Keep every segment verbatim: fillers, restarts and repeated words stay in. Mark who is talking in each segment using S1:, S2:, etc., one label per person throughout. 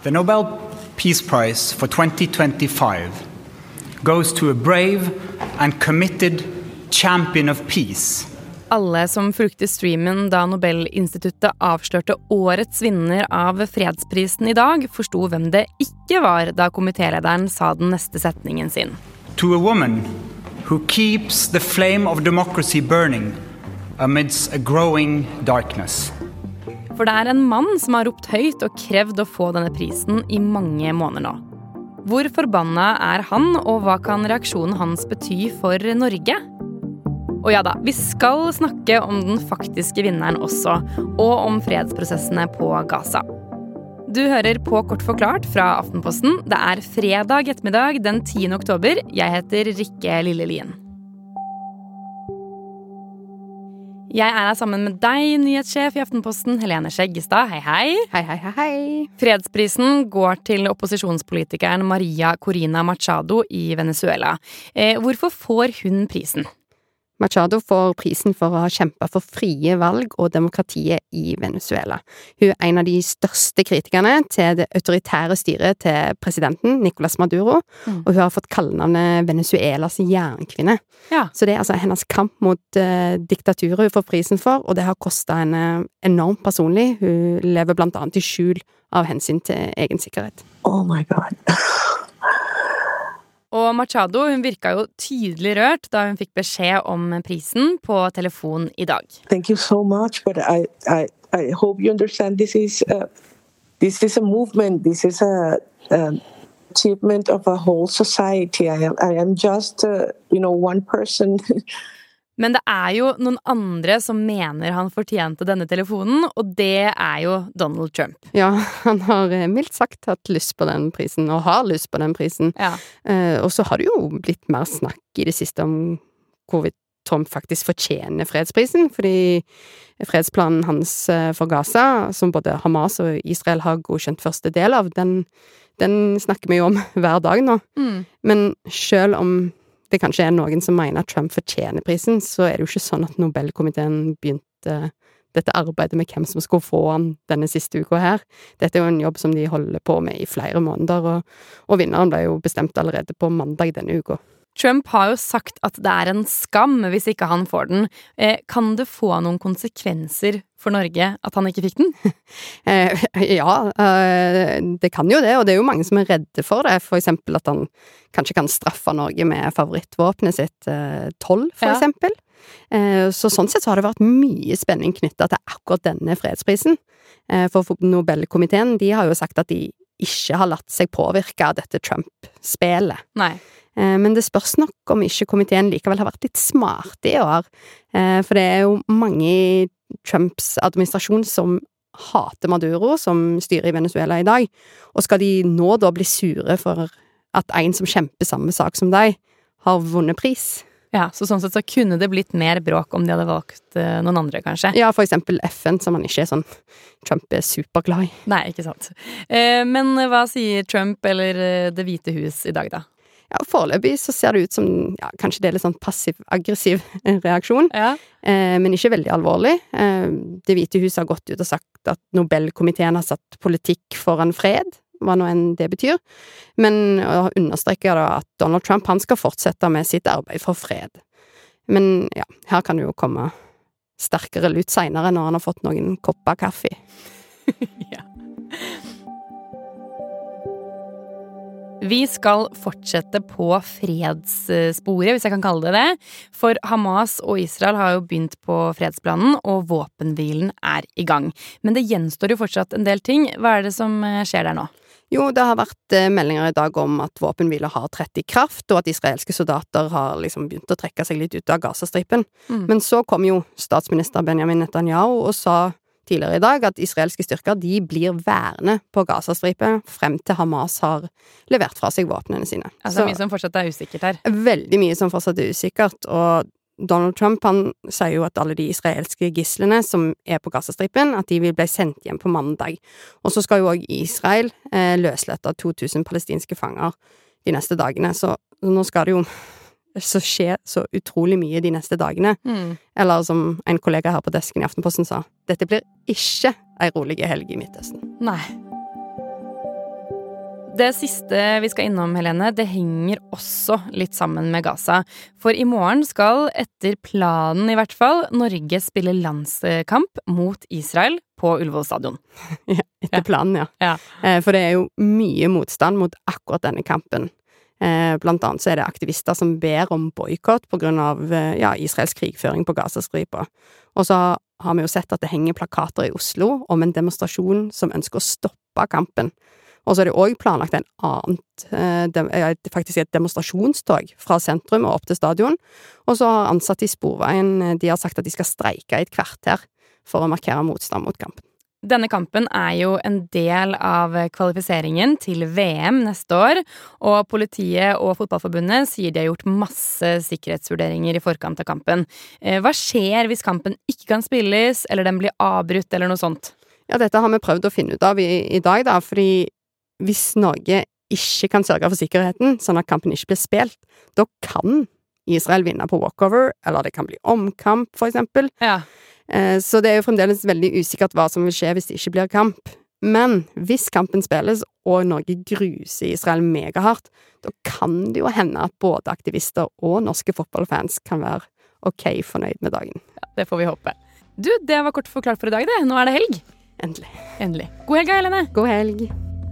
S1: The Nobel Peace Prize for twenty twenty-five goes to a brave and committed champion of peace.
S2: Alle som fulgte streamen da Nobelinstituttet avslørte årets vinner av fredsprisen i dag, forstod hvem det ikke var da komitelederen sa den neste setningen sin.
S1: To a woman who keeps the flame of democracy burning amidst a growing darkness.
S2: For det er en mann som har ropt høyt og krevd å få denne prisen i mange måneder nå. Hvor forbanna er han, og hva kan reaksjonen hans bety for Norge? Og ja da, vi skal snakke om den faktiske vinneren også, og om fredsprosessene på Gaza. Du hører på Kort forklart fra Aftenposten. Det er fredag ettermiddag den tiende oktober. Jeg heter Rikke Lillelien. Jeg er her sammen med deg, nyhetssjef i Aftenposten, Helene Skjeggestad. Hei, hei.
S3: Hei, hei, hei, hei.
S2: Fredsprisen går til opposisjonspolitikeren Maria Corina Machado i Venezuela. Eh, hvorfor får hun prisen?
S3: Machado får prisen for å ha kjempet for frie valg og demokratiet i Venezuela. Hun er en av de største kritikerne til det autoritære styret til presidenten, Nicolás Maduro, mm. og hun har fått kallenavnet Venezuelas jernkvinne.
S2: Ja.
S3: Så det er altså hennes kamp mot uh, diktaturet hun får prisen for, og det har kostet henne enormt personlig. Hun lever blant annet i skjul av hensyn til egen sikkerhet.
S4: Oh my God.
S2: Og Machado, hun virka jo tydelig rørt da hun fikk beskjed om prisen på telefon i dag.
S4: Thank you so much, but I, I, I hope you understand this is, uh, this is a movement, this is a, a achievement of a whole society. I am, I am just, uh, you know, one person.
S2: Men det er jo noen andre som mener han fortjente denne telefonen, og det er jo Donald Trump.
S3: Ja, han har mildt sagt hatt lyst på den prisen, og har lyst på den prisen.
S2: Ja.
S3: Eh, og så har det jo blitt mer snakk i det siste om hvorvidt Trump faktisk fortjener fredsprisen, fordi fredsplanen hans for Gaza, som både Hamas og Israel har godkjent første del av, den, den snakker vi jo om hver dag nå. Mm. Men selv om det kanskje er noen som mener at Trump fortjener prisen, så er det jo ikke sånn at Nobelkomiteen begynte dette arbeidet med hvem som skulle få han denne siste uka her. Dette er jo en jobb som de holder på med i flere måneder, og, og vinneren ble jo bestemt allerede på mandag denne uka.
S2: Trump har jo sagt at det er en skam hvis ikke han får den. Eh, kan det få noen konsekvenser for Norge at han ikke fikk den?
S3: eh, ja, eh, det kan jo det, og det er jo mange som er redde for det. For eksempel at han kanskje kan straffe Norge med favorittvåpenet sitt, eh, toll, for
S2: ja.
S3: eksempel. Eh, så sånn sett så har det vært mye spenning knyttet til akkurat denne fredsprisen. Eh, for Nobelkomiteen, de har jo sagt at de ikke har latt seg påvirke av dette Trump-spelet.
S2: Nei.
S3: Men det spørs nok om ikke komiteen likevel har vært litt smart i år. For det er jo mange i Trumps administrasjon som hater Maduro, som styrer i Venezuela i dag. Og skal de nå da bli sure for at en som kjemper samme sak som deg, har vunnet pris?
S2: Ja, så sånn sett så kunne det blitt mer bråk om de hadde valgt uh, noen andre, kanskje.
S3: Ja, for eksempel F N, som han ikke er sånn Trump er superglad i.
S2: Nei, ikke sant. Eh, men hva sier Trump eller uh, Det hvite hus i dag, da?
S3: Ja, foreløpig så ser det ut som, ja, kanskje det er litt sånn passiv-aggressiv reaksjon,
S2: ja.
S3: eh, men ikke veldig alvorlig. Eh, det hvite huset har gått ut og sagt at Nobelkomiteen har satt politikk foran fred, hva nå enn det betyr, men understreker da at Donald Trump, han skal fortsette med sitt arbeid for fred. Men ja, her kan det jo komme sterkere lut senere når han har fått noen kopper kaffe.
S2: Ja. Vi skal fortsette på fredssporet, hvis jeg kan kalle det det. For Hamas og Israel har jo begynt på fredsplanen, og våpenhvilen er i gang. Men det gjenstår jo fortsatt en del ting. Hva er det som skjer der nå?
S3: Jo, det har vært meldinger i dag om at våpenhvile har trådt i kraft, og at israelske soldater har liksom begynt å trekke seg litt ut av Gazastripen. Mm. Men så kom jo statsminister Benjamin Netanyahu og sa tidligere i dag at israelske styrker de blir værende på Gazastripen frem til Hamas har levert fra seg våpnene sine.
S2: Altså så, mye som fortsatt er usikkert her.
S3: Veldig mye som fortsatt er usikkert, og Donald Trump han sier jo at alle de israelske gislene som er på Gazastripen, at de vil bli sendt hjem på mandag. Og så skal jo også Israel eh, løslette to tusen palestinske fanger de neste dagene, så nå skal det jo så skjer så utrolig mye de neste dagene. Mm. Eller som en kollega her på desken i Aftenposten sa, dette blir ikke en rolig helg i Midtøsten.
S2: Nei. Det siste vi skal innom, Helene, det henger også litt sammen med Gaza. For i morgen skal, etter planen i hvert fall, Norge spille landskamp mot Israel på Ullevål stadion.
S3: Ja, etter planen, ja.
S2: Ja.
S3: For det er jo mye motstand mot akkurat denne kampen. Blant annet så er det aktivister som ber om boykott på grunn av ja, Israels krigføring på Gazastripa. Og så har vi jo sett at det henger plakater i Oslo om en demonstrasjon som ønsker å stoppe kampen. Og så er det også planlagt en annet, eh, faktisk et demonstrasjonstog fra sentrum og opp til stadion. Og så har ansatte i Sporveien, de har sagt at de skal streike i et kvarter for å markere motstand mot kampen.
S2: Denne kampen er jo en del av kvalifiseringen til V M neste år, og politiet og fotballforbundet sier de har gjort masse sikkerhetsvurderinger i forkant av kampen. Hva skjer hvis kampen ikke kan spilles, eller den blir avbrutt, eller noe sånt?
S3: Ja, dette har vi prøvd å finne ut av i, i dag da, fordi hvis Norge ikke kan sørge for sikkerheten, sånn at kampen ikke blir spilt, da kan Israel vinne på walkover, eller det kan bli omkamp, for eksempel.
S2: Ja.
S3: Så det er jo fremdeles veldig usikkert hva som vil skje hvis det ikke blir kamp. Men hvis kampen spilles, og Norge gruser Israel megahardt, da kan det jo hende at både aktivister og norske fotballfans kan være ok fornøyd med dagen.
S2: Ja, det får vi håpe. Du, det var kort forklart for i dag, det. Nå er det helg.
S3: Endelig.
S2: Endelig. God helg, Helene.
S3: God helg.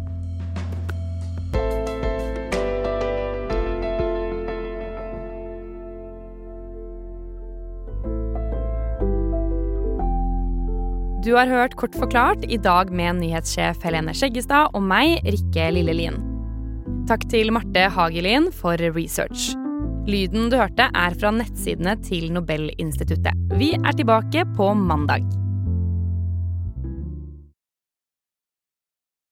S2: Du har hørt Kort forklart i dag med nyhetssjef Helene Skjeggestad og meg, Rikke Lillelien. Takk til Marte Hagelin for research. Lyden du hørte er fra nettsidene til Nobelinstituttet. Vi er tilbake på mandag.